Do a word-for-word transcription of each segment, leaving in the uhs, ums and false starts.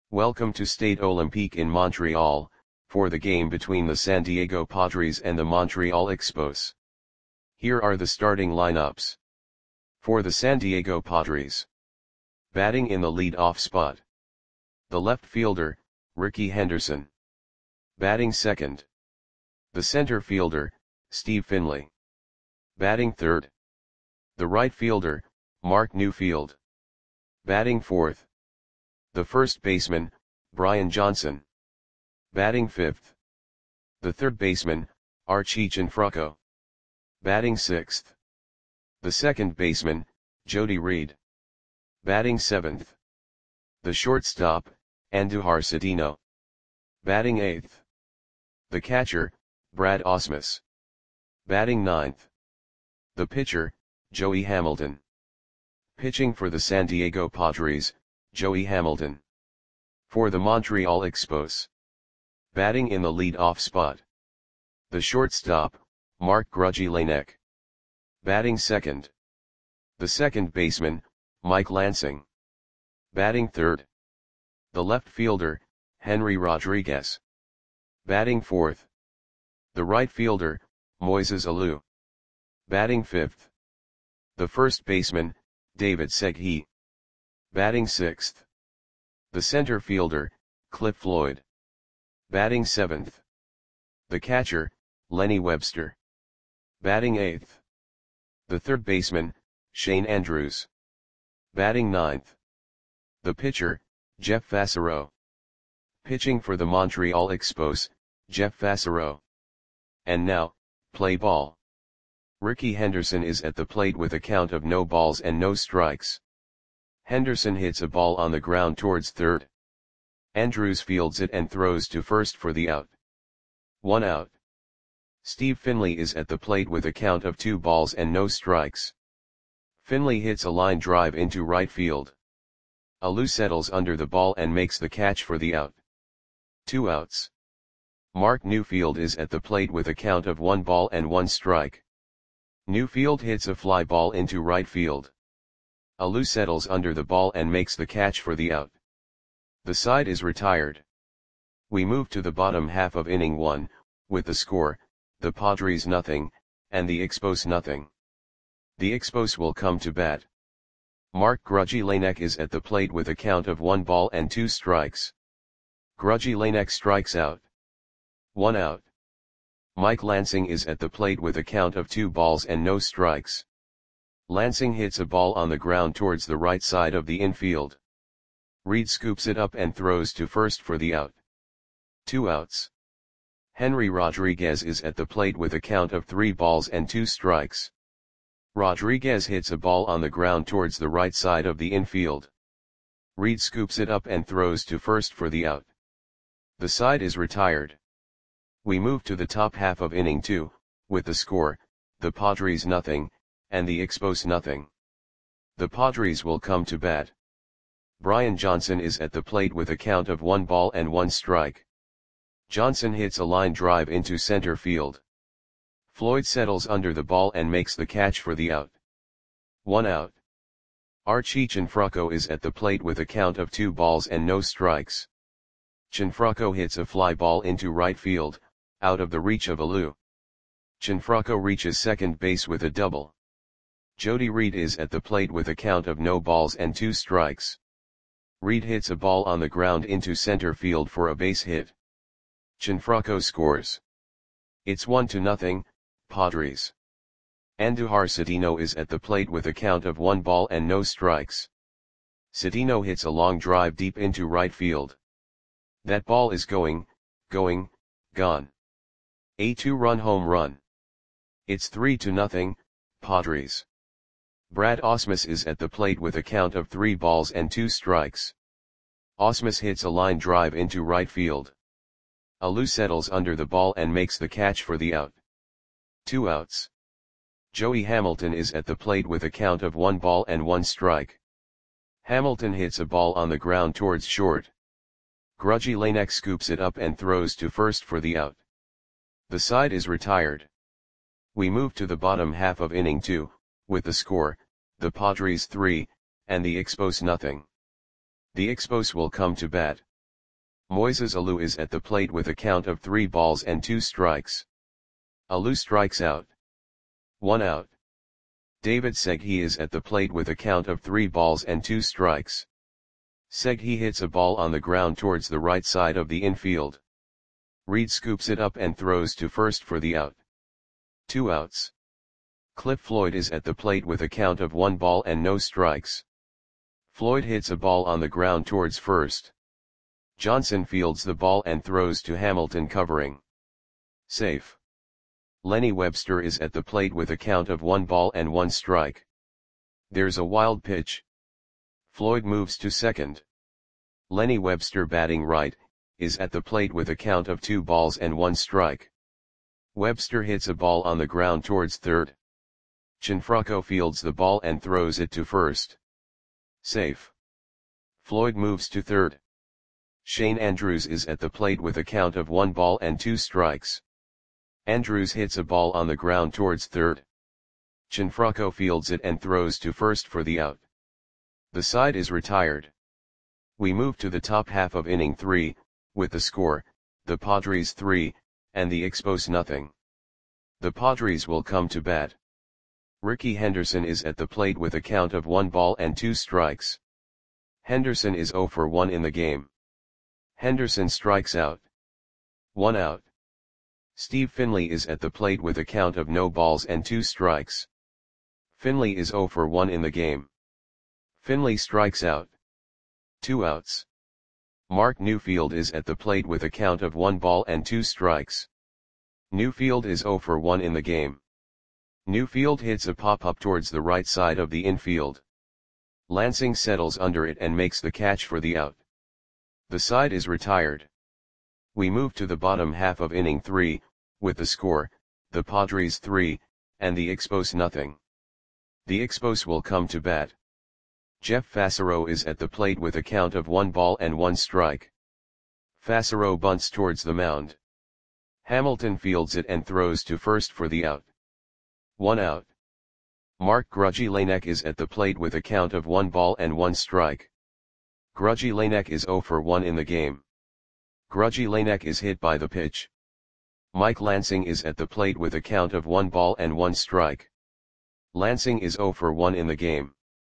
Welcome to Stade Olympique in Montreal, for the game between the San Diego Padres and the Montreal Expos. Here are the starting lineups. For the San Diego Padres. Batting in the lead-off spot. The left fielder, Rickey Henderson. Batting second. The center fielder, Steve Finley. Batting third. The right fielder, Mark Newfield. Batting fourth. The first baseman, Brian Johnson. Batting fifth. The third baseman, Archie Cianfrocco. Batting sixth. The second baseman, Jody Reed. Batting seventh. The shortstop, Andujar Cedeno. Batting eighth. The catcher, Brad Ausmus. Batting ninth. The pitcher, Joey Hamilton. Pitching for the San Diego Padres, Joey Hamilton. For the Montreal Expos. Batting in the lead-off spot. The shortstop, Mark Grudgy Lanek. Batting second. The second baseman, Mike Lansing. Batting third. The left fielder, Henry Rodriguez. Batting fourth. The right fielder, Moises Alou. Batting fifth. The first baseman, David Segui. Batting sixth. The center fielder, Cliff Floyd. Batting seventh. The catcher, Lenny Webster. Batting eighth. The third baseman, Shane Andrews. Batting ninth. The pitcher, Jeff Fassero. Pitching for the Montreal Expos, Jeff Fassero. And now, play ball. Rickey Henderson is at the plate with a count of no balls and no strikes. Henderson hits a ball on the ground towards third. Andrews fields it and throws to first for the out. One out. Steve Finley is at the plate with a count of two balls and no strikes. Finley hits a line drive into right field. Alou settles under the ball and makes the catch for the out. Two outs. Mark Newfield is at the plate with a count of one ball and one strike. Newfield hits a fly ball into right field. Alou settles under the ball and makes the catch for the out. The side is retired. We move to the bottom half of inning one, with the score, the Padres nothing, and the Expos nothing. The Expos will come to bat. Mark Grudgy Lanek is at the plate with a count of one ball and two strikes. Grudgy Lanek strikes out. One out. Mike Lansing is at the plate with a count of two balls and no strikes. Lansing hits a ball on the ground towards the right side of the infield. Reed scoops it up and throws to first for the out. Two outs. Henry Rodriguez is at the plate with a count of three balls and two strikes. Rodriguez hits a ball on the ground towards the right side of the infield. Reed scoops it up and throws to first for the out. The side is retired. We move to the top half of inning two, with the score, the Padres nothing, and the Expos nothing. The Padres will come to bat. Brian Johnson is at the plate with a count of one ball and one strike. Johnson hits a line drive into center field. Floyd settles under the ball and makes the catch for the out. One out. Archie Cianfrocco is at the plate with a count of two balls and no strikes. Cianfrocco hits a fly ball into right field, out of the reach of Alou. Cianfrocco reaches second base with a double. Jody Reed is at the plate with a count of no balls and two strikes. Reed hits a ball on the ground into center field for a base hit. Cianfrocco scores. It's one to nothing, Padres. Andujar Cedeno is at the plate with a count of one ball and no strikes. Cedeno hits a long drive deep into right field. That ball is going, going, gone. A two-run home run. It's three to nothing, Padres. Brad Ausmus is at the plate with a count of three balls and two strikes. Ausmus hits a line drive into right field. Alou settles under the ball and makes the catch for the out. Two outs. Joey Hamilton is at the plate with a count of one ball and one strike. Hamilton hits a ball on the ground towards short. Grudgy Lanek scoops it up and throws to first for the out. The side is retired. We move to the bottom half of inning two, with the score, the Padres three, and the Expos nothing. The Expos will come to bat. Moises Alou is at the plate with a count of three balls and two strikes. Alou strikes out. One out. David Seghi is at the plate with a count of three balls and two strikes. Seghi hits a ball on the ground towards the right side of the infield. Reed scoops it up and throws to first for the out. Two outs. Cliff Floyd is at the plate with a count of one ball and no strikes. Floyd hits a ball on the ground towards first. Johnson fields the ball and throws to Hamilton covering. Safe. Lenny Webster is at the plate with a count of one ball and one strike. There's a wild pitch. Floyd moves to second. Lenny Webster, batting right, is at the plate with a count of two balls and one strike. Webster hits a ball on the ground towards third. Gianfranco fields the ball and throws it to first. Safe. Floyd moves to third. Shane Andrews is at the plate with a count of one ball and two strikes. Andrews hits a ball on the ground towards third. Gianfranco fields it and throws to first for the out. The side is retired. We move to the top half of inning three, with the score, the Padres three, and the Expos nothing. The Padres will come to bat. Ricky Henderson is at the plate with a count of one ball and two strikes. Henderson is zero for one in the game. Henderson strikes out. One out. Steve Finley is at the plate with a count of no balls and two strikes. Finley is zero for one in the game. Finley strikes out. Two outs. Mark Newfield is at the plate with a count of one ball and two strikes. Newfield is zero for one in the game. Newfield hits a pop-up towards the right side of the infield. Lansing settles under it and makes the catch for the out. The side is retired. We move to the bottom half of inning three, with the score, the Padres three, and the Expos nothing. The Expos will come to bat. Jeff Fassero is at the plate with a count of one ball and one strike. Fassero bunts towards the mound. Hamilton fields it and throws to first for the out. One out. Mark Grudzielanek is at the plate with a count of one ball and one strike. Grudzielanek is zero for one in the game. Grudzielanek is hit by the pitch. Mike Lansing is at the plate with a count of one ball and one strike. Lansing is zero for one in the game.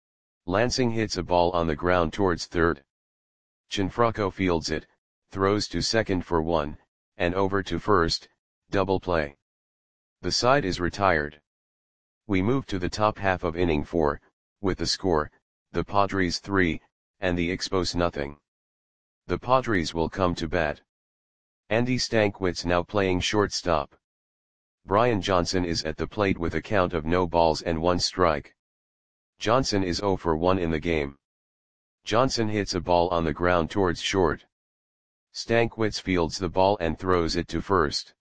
Lansing hits a ball on the ground towards third. Gianfranco fields it, throws to second for one, and over to first, double play. The side is retired. We move to the top half of inning four, with the score, the Padres three, and the Expos nothing. The Padres will come to bat. Andy Stankiewicz now playing shortstop. Brian Johnson is at the plate with a count of no balls and one strike. Johnson is zero for one in the game. Johnson hits a ball on the ground towards short. Stankiewicz fields the ball and throws it to first.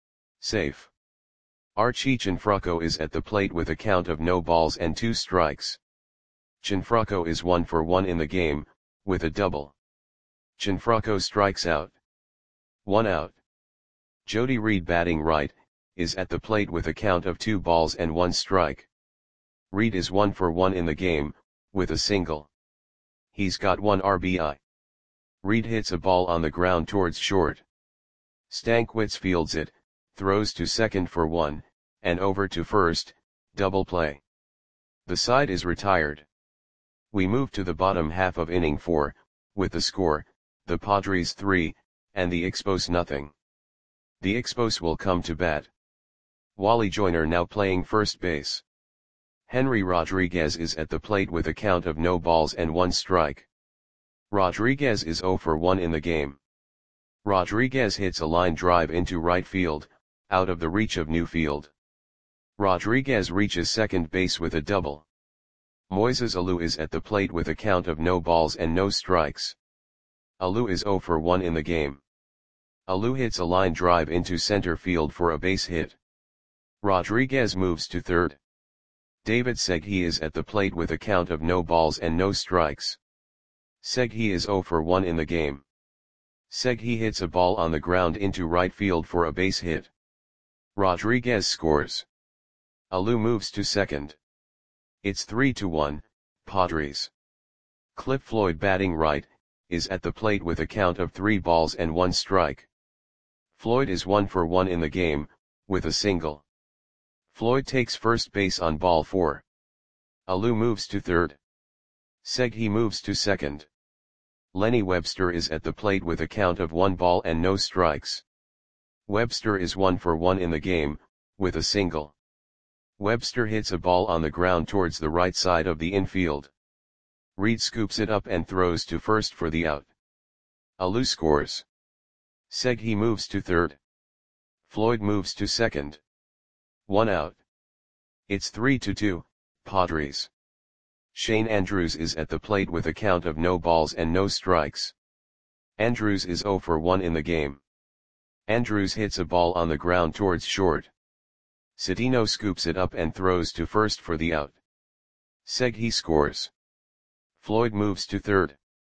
Safe. Archie Gianfranco is at the plate with a count of no balls and two strikes. Gianfranco is one for one in the game, with a double. Gianfranco strikes out. One out. Jody Reed, batting right, is at the plate with a count of two balls and one strike. Reed is one for one in the game, with a single. He's got one R B I. Reed hits a ball on the ground towards short. Stankiewicz fields it, throws to second for one, and over to first, double play. The side is retired. We move to the bottom half of inning four, with the score, the Padres three, and the Expos nothing. The Expos will come to bat. Wally Joyner now playing first base. Henry Rodriguez is at the plate with a count of no balls and one strike. Rodriguez is zero for one in the game. Rodriguez hits a line drive into right field, out of the reach of Newfield. Rodriguez reaches second base with a double. Moises Alou is at the plate with a count of no balls and no strikes. Alou is zero for one in the game. Alou hits a line drive into center field for a base hit. Rodriguez moves to third. David Seghi is at the plate with a count of no balls and no strikes. Seghi is zero for one in the game. Seghi hits a ball on the ground into right field for a base hit. Rodriguez scores. Alou moves to second. It's three to one, Padres. Cliff Floyd, batting right, is at the plate with a count of three balls and one strike. Floyd is one for one in the game, with a single. Floyd takes first base on ball four. Alou moves to third. Seghi moves to second. Lenny Webster is at the plate with a count of one ball and no strikes. Webster is one for one in the game, with a single. Webster hits a ball on the ground towards the right side of the infield. Reed scoops it up and throws to first for the out. Alou scores. Seghi moves to third. Floyd moves to second. One out. It's three to two, Padres. Shane Andrews is at the plate with a count of no balls and no strikes. Andrews is zero for one in the game. Andrews hits a ball on the ground towards short. Cedeno scoops it up and throws to first for the out. Seghi scores. Floyd moves to third.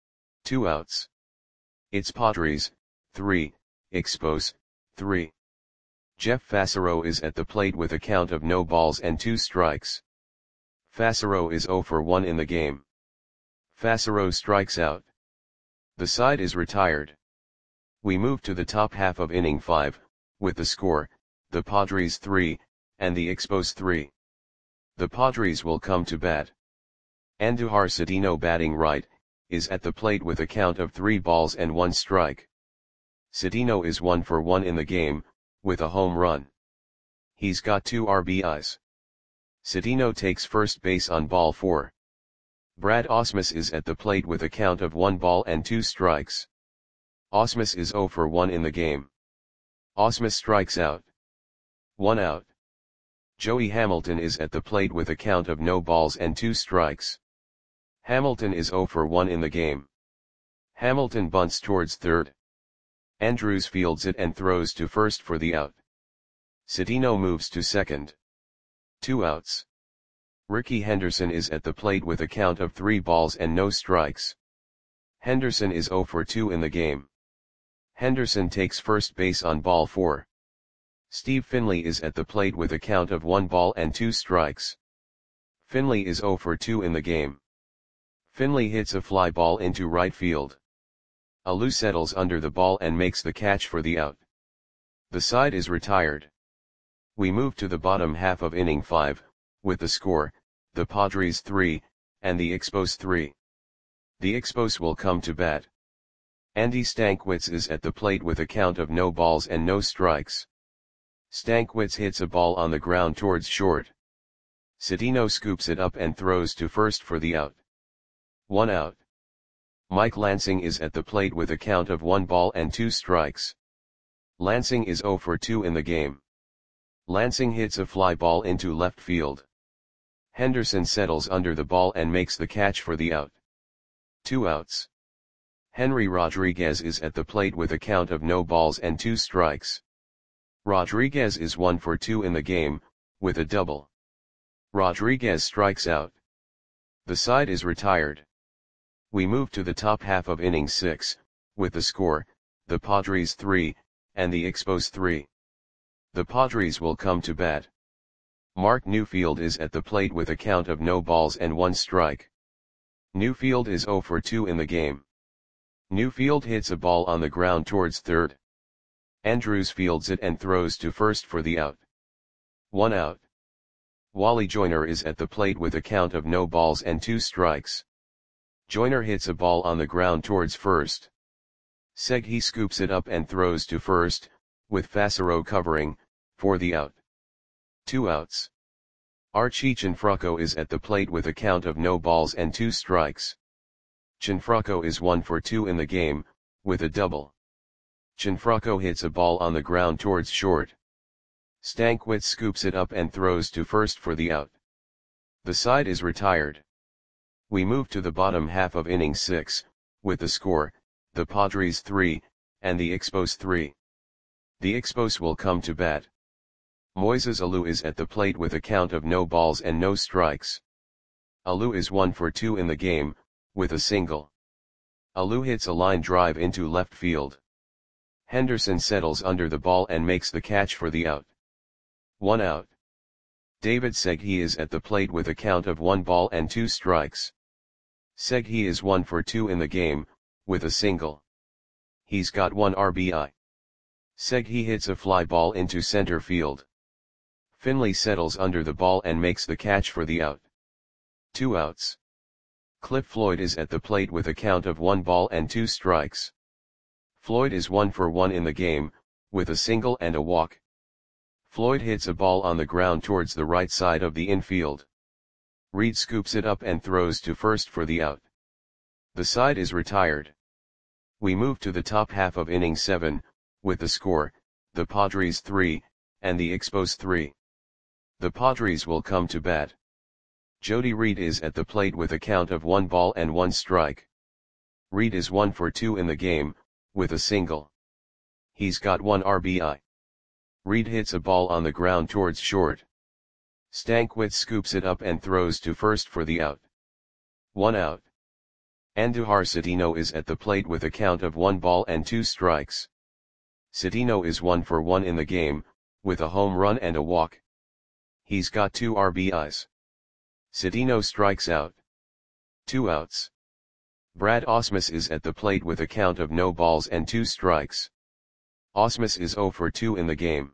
Two outs. It's Padres, three, Expos, three. Jeff Fassero is at the plate with a count of no balls and two strikes. Fassero is zero for one in the game. Fassero strikes out. The side is retired. We move to the top half of inning five, with the score, the Padres three, and the Expos three. The Padres will come to bat. Andujar Cedeno, batting right, is at the plate with a count of three balls and one strike. Cedeno is one for one in the game, with a home run. He's got two R B Is. Cedeno takes first base on ball four. Brad Ausmus is at the plate with a count of one ball and two strikes. Ausmus is zero for one in the game. Ausmus strikes out. One out. Joey Hamilton is at the plate with a count of no balls and two strikes. Hamilton is zero for one in the game. Hamilton bunts towards third. Andrews fields it and throws to first for the out. Cedeno moves to second. Two outs. Ricky Henderson is at the plate with a count of three balls and no strikes. Henderson is zero for two in the game. Henderson takes first base on ball four. Steve Finley is at the plate with a count of one ball and two strikes. Finley is zero for two in the game. Finley hits a fly ball into right field. Alou settles under the ball and makes the catch for the out. The side is retired. We move to the bottom half of inning five, with the score, the Padres three, and the Expos three. The Expos will come to bat. Andy Stankiewicz is at the plate with a count of no balls and no strikes. Stankiewicz hits a ball on the ground towards short. Cedeno scoops it up and throws to first for the out. One out. Mike Lansing is at the plate with a count of one ball and two strikes. Lansing is zero for two in the game. Lansing hits a fly ball into left field. Henderson settles under the ball and makes the catch for the out. Two outs. Henry Rodriguez is at the plate with a count of no balls and two strikes. Rodriguez is one for two in the game, with a double. Rodriguez strikes out. The side is retired. We move to the top half of inning six, with the score, the Padres three, and the Expos three. The Padres will come to bat. Mark Newfield is at the plate with a count of no balls and one strike. Newfield is zero for two in the game. Newfield hits a ball on the ground towards third. Andrews fields it and throws to first for the out. One out. Wally Joyner is at the plate with a count of no balls and two strikes. Joyner hits a ball on the ground towards first. Seghi scoops it up and throws to first, with Fassero covering, for the out. Two outs. Archie Cianfrocco is at the plate with a count of no balls and two strikes. Cianfrocco is one for two in the game, with a double. Cianfrocco hits a ball on the ground towards short. Stankiewicz scoops it up and throws to first for the out. The side is retired. We move to the bottom half of inning six, with the score, the Padres three, and the Expos three. The Expos will come to bat. Moises Alou is at the plate with a count of no balls and no strikes. Alou is one for two in the game, with a single. Alou hits a line drive into left field. Henderson settles under the ball and makes the catch for the out. One out. David Seghi is at the plate with a count of one ball and two strikes. Seghi is one for two in the game, with a single. He's got one R B I. Seghi hits a fly ball into center field. Finley settles under the ball and makes the catch for the out. Two outs. Cliff Floyd is at the plate with a count of one ball and two strikes. Floyd is one for one in the game, with a single and a walk. Floyd hits a ball on the ground towards the right side of the infield. Reed scoops it up and throws to first for the out. The side is retired. We move to the top half of inning seven, with the score, the Padres three, and the Expos three. The Padres will come to bat. Jody Reed is at the plate with a count of one ball and one strike. Reed is one for two in the game, with a single. He's got one R B I. Reed hits a ball on the ground towards short. Stankwitz scoops it up and throws to first for the out. One out. Andujar Citino is at the plate with a count of one ball and two strikes. Citino is one for one in the game, with a home run and a walk. He's got two R B Is. Citino strikes out. Two outs. Brad Ausmus is at the plate with a count of no balls and two strikes. Ausmus is zero for two in the game.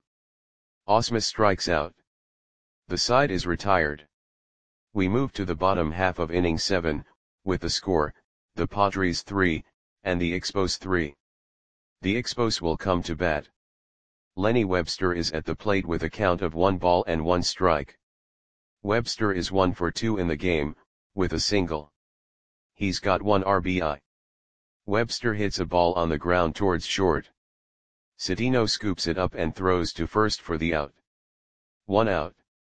Ausmus strikes out. The side is retired. We move to the bottom half of inning seven, with the score, the Padres three, and the Expos three. The Expos will come to bat. Lenny Webster is at the plate with a count of one ball and one strike. Webster is one for two in the game, with a single. He's got one R B I. Webster hits a ball on the ground towards short. Citino scoops it up and throws to first for the out. One out.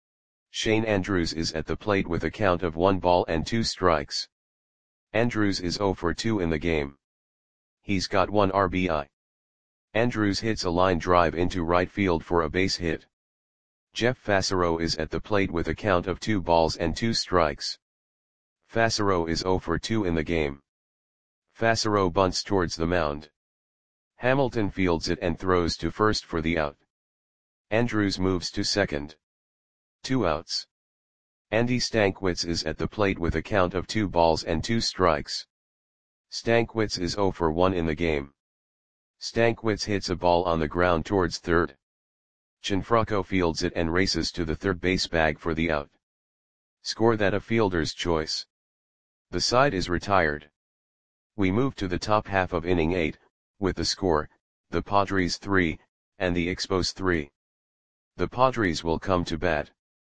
Shane Andrews is at the plate with a count of one ball and two strikes. Andrews is zero for two in the game. He's got one R B I. Andrews hits a line drive into right field for a base hit. Jeff Fassero is at the plate with a count of two balls and two strikes. Fassero is zero for two in the game. Fassero bunts towards the mound. Hamilton fields it and throws to first for the out. Andrews moves to second. Two outs. Andy Stankwitz is at the plate with a count of two balls and two strikes. Stankwitz is zero for one in the game. Stankwitz hits a ball on the ground towards third. Gianfranco fields it and races to the third base bag for the out. Score that a fielder's choice. The side is retired. We move to the top half of inning eight, with the score, the Padres three, and the Expos three. The Padres will come to bat.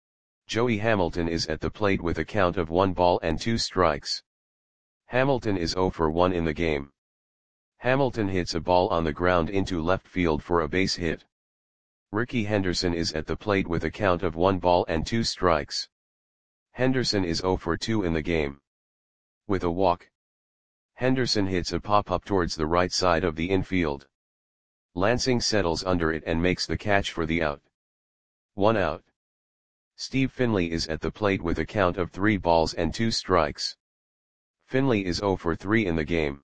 Joey Hamilton is at the plate with a count of one ball and two strikes. Hamilton is zero for one in the game. Hamilton hits a ball on the ground into left field for a base hit. Ricky Henderson is at the plate with a count of one ball and two strikes. Henderson is zero for two in the game. With a walk. Henderson hits a pop-up towards the right side of the infield. Lansing settles under it and makes the catch for the out. One out. Steve Finley is at the plate with a count of three balls and two strikes. Finley is zero for three in the game.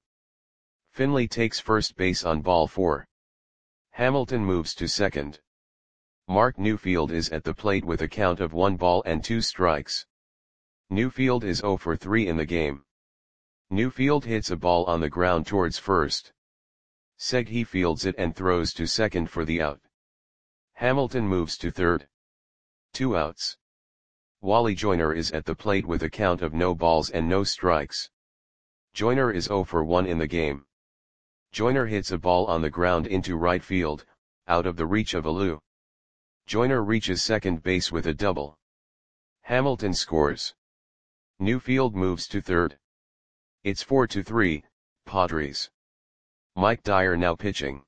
Finley takes first base on ball four. Hamilton moves to second. Mark Newfield is at the plate with a count of one ball and two strikes. Newfield is zero for three in the game. Newfield hits a ball on the ground towards first. Seghi fields it and throws to second for the out. Hamilton moves to third. Two outs. Wally Joyner is at the plate with a count of no balls and no strikes. Joyner is zero for one in the game. Joyner hits a ball on the ground into right field, out of the reach of Alou. Joyner reaches second base with a double. Hamilton scores. Newfield moves to third. It's four to three, Padres. Mike Dyer now pitching.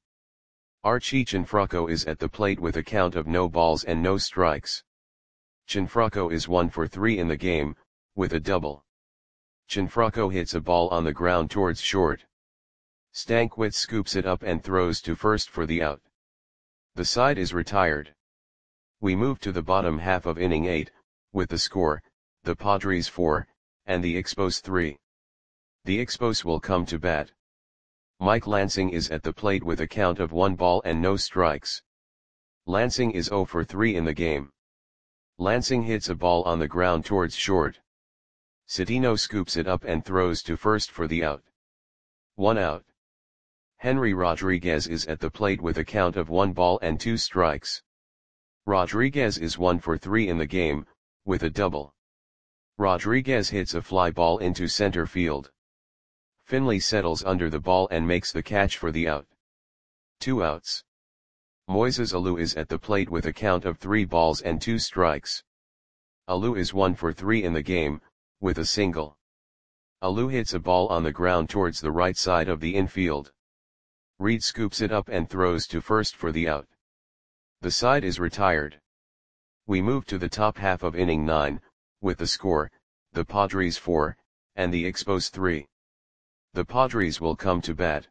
Archie Gianfranco is at the plate with a count of no balls and no strikes. Gianfranco is one for three in the game, with a double. Gianfranco hits a ball on the ground towards short. Stankwitz scoops it up and throws to first for the out. The side is retired. We move to the bottom half of inning eight, with the score, the Padres four, and the Expos three. The Expos will come to bat. Mike Lansing is at the plate with a count of one ball and no strikes. Lansing is zero for three in the game. Lansing hits a ball on the ground towards short. Citino scoops it up and throws to first for the out. one out. Henry Rodriguez is at the plate with a count of one ball and two strikes. Rodriguez is one for three in the game, with a double. Rodriguez hits a fly ball into center field. Finley settles under the ball and makes the catch for the out. Two outs. Moises Alou is at the plate with a count of three balls and two strikes. Alou is one for three in the game, with a single. Alou hits a ball on the ground towards the right side of the infield. Reed scoops it up and throws to first for the out. The side is retired. We move to the top half of inning nine, with the score, the Padres four, and the Expos three. The Padres will come to bat.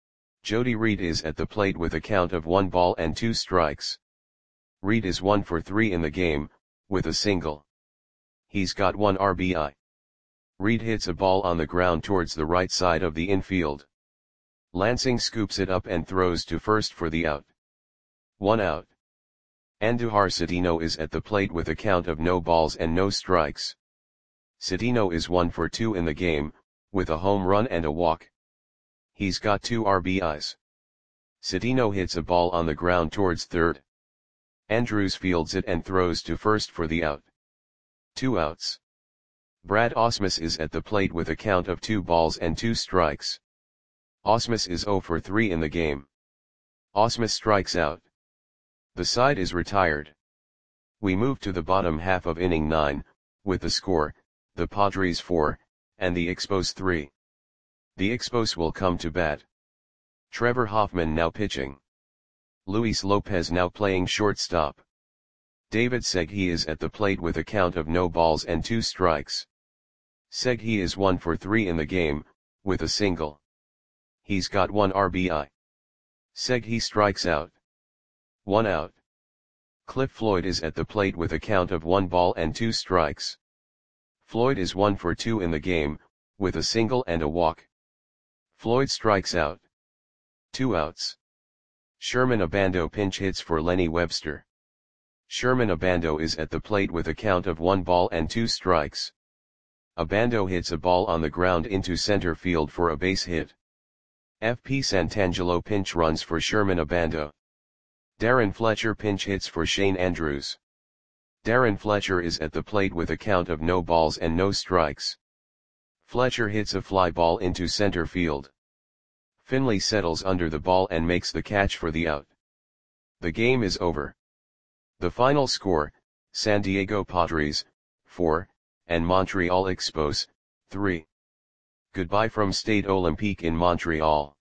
Jody Reed is at the plate with a count of one ball and two strikes. Reed is one for three in the game, with a single. He's got one R B I. Reed hits a ball on the ground towards the right side of the infield. Lansing scoops it up and throws to first for the out. One out. Andujar Cedeno is at the plate with a count of no balls and no strikes. Cedeno is one for two in the game, with a home run and a walk. He's got two R B Is. Cedeno hits a ball on the ground towards third. Andrews fields it and throws to first for the out. Two outs. Brad Ausmus is at the plate with a count of two balls and two strikes. Ausmus is zero for three in the game. Ausmus strikes out. The side is retired. We move to the bottom half of inning nine, with the score, the Padres four, and the Expos three. The Expos will come to bat. Trevor Hoffman now pitching. Luis Lopez now playing shortstop. David Segui is at the plate with a count of no balls and two strikes. Segui is one for three in the game, with a single. He's got one R B I. Segui strikes out. One out. Cliff Floyd is at the plate with a count of one ball and two strikes. Floyd is one for two in the game, with a single and a walk. Floyd strikes out. Two outs. Sherman Abando pinch hits for Lenny Webster. Sherman Abando is at the plate with a count of one ball and two strikes. Abando hits a ball on the ground into center field for a base hit. F P Santangelo pinch runs for Sherman Abando. Darren Fletcher pinch hits for Shane Andrews. Darren Fletcher is at the plate with a count of no balls and no strikes. Fletcher hits a fly ball into center field. Finley settles under the ball and makes the catch for the out. The game is over. The final score, San Diego Padres, four, and Montreal Expos, three. Goodbye from Stade Olympique in Montreal.